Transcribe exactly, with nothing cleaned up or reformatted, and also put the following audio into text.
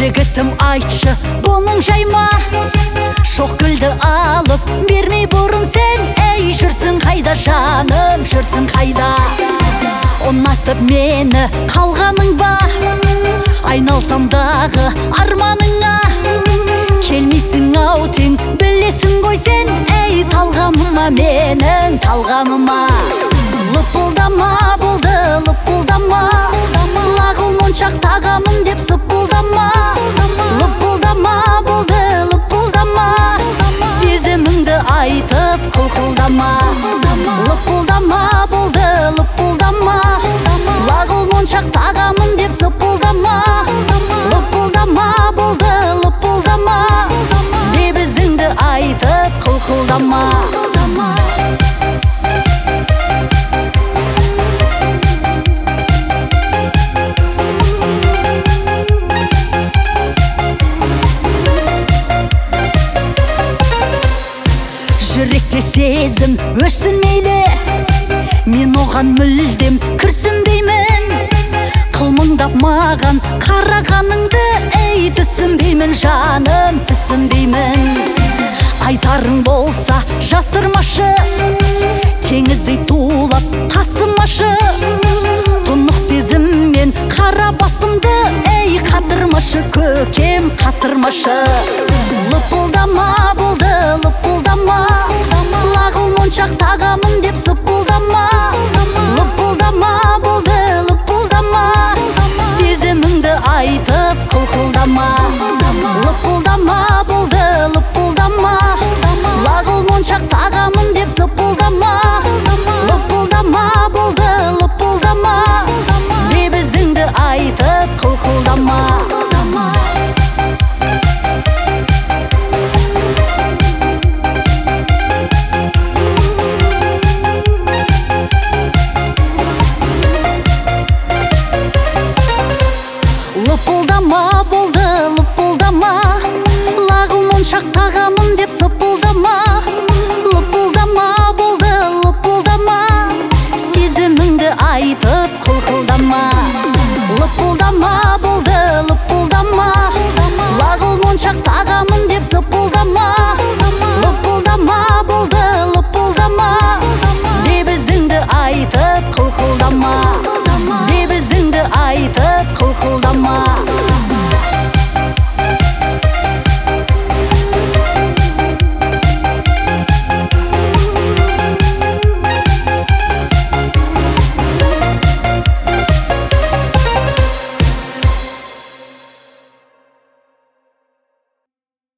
Жігітім айтшы, бұның жай ма? Шоқ гүлді алып, бермей бұрын сен. Ей, жүрсің қайда жаным, жүрсің қайда? Ұнатып мені қалғаның ба? Айналсам дағы арманыңа. Келмейсің ау тең, білесің ғой сен. Ей, талғамыма менің, талғамыма. Лыпылдама болды, лыпылдама. Лағыл моншақ тағамын деп сыпылдама. Лыпылдама болды, лыпылдама. Сезіміңді айтып қылқылдама. Лыпылдама болды, лыпылдама. Лағыл моншақ тағамын деп сыпылдама. Лыпылдама болды, лыпылдама. Лебізіңді айтып қылқылдама. Жүректе сезім өшсін мейлі, мен оған мүлдем күрсінбеймін. Қылмыңдап маған қарағаныңды, ей, түсінбеймін жаным, түсінбеймін. Айтарың болса жасырмашы, теңіздей тулап тасымашы. Тұнық сезіммен қара басымды, ей, қатырмашы көкем, қатырмашы. Лыпылдама болды, лыпылдама. Лағыл моншақ тағамын деп сыпылдама. Лыпылдама болды, лыпылдама. Сезіміңді айтып қылқылдама. Лыпылдама болды, лыпылдама. Лағыл моншақ тағамын деп сыпылдама. Лыпылдама болды, лыпылдама. Лебізіңді айтып қылқылдама. Лыпылдама болды, лыпылдама. Лағыл моншақ тағамын деп сыпылдама. Лыпылдама болды, лыпылдама. Сезіміңді айтып қылқылдама. Лыпылдама болды, лыпылдама. Лағыл моншақ тағамын деп сыпылдама. Лыпылдама болды, лыпылдама. Лебізіңді айтып қылқылдама. Лебізіңді айтып қылқылдама.